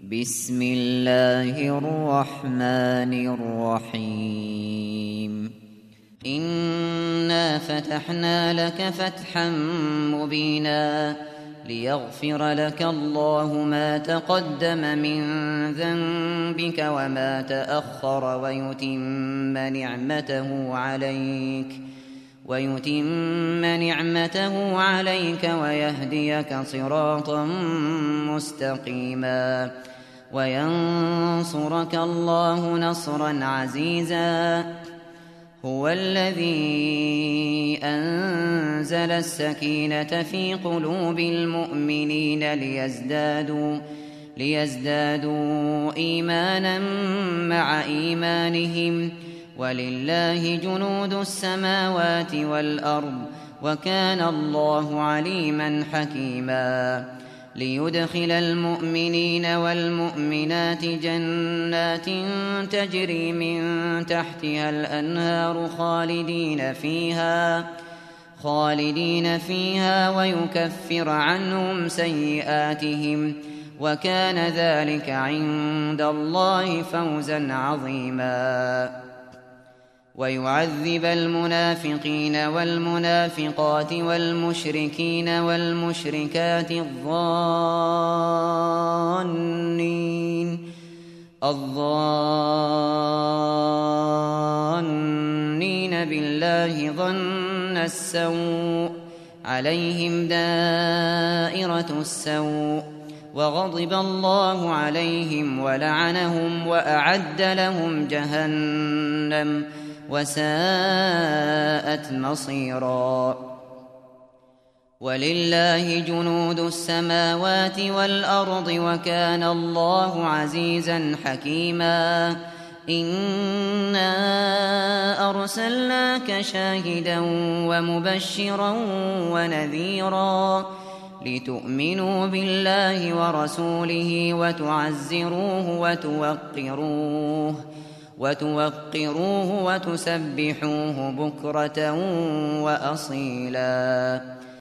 بسم الله الرحمن الرحيم إنا فتحنا لك فتحا مبينا ليغفر لك الله ما تقدم من ذنبك وما تأخر ويتم نعمته عليك ويهديك صراطا مستقيما وينصرك الله نصرا عزيزا هو الذي أنزل السكينة في قلوب المؤمنين ليزدادوا إيمانا مع إيمانهم ولله جنود السماوات والأرض وكان الله عليما حكيما ليدخل المؤمنين والمؤمنات جنات تجري من تحتها الأنهار خالدين فيها ويكفر عنهم سيئاتهم وكان ذلك عند الله فوزا عظيما ويعذب المنافقين والمنافقات والمشركين والمشركات الظانين بالله ظن السوء عليهم دائرة السوء وغضب الله عليهم ولعنهم وأعد لهم جهنم وساءت مصيرا ولله جنود السماوات والأرض وكان الله عزيزا حكيما إنا أرسلناك شاهدا ومبشرا ونذيرا لتؤمنوا بالله ورسوله وتعزروه وتوقروه وتسبحوه بكرة وأصيلا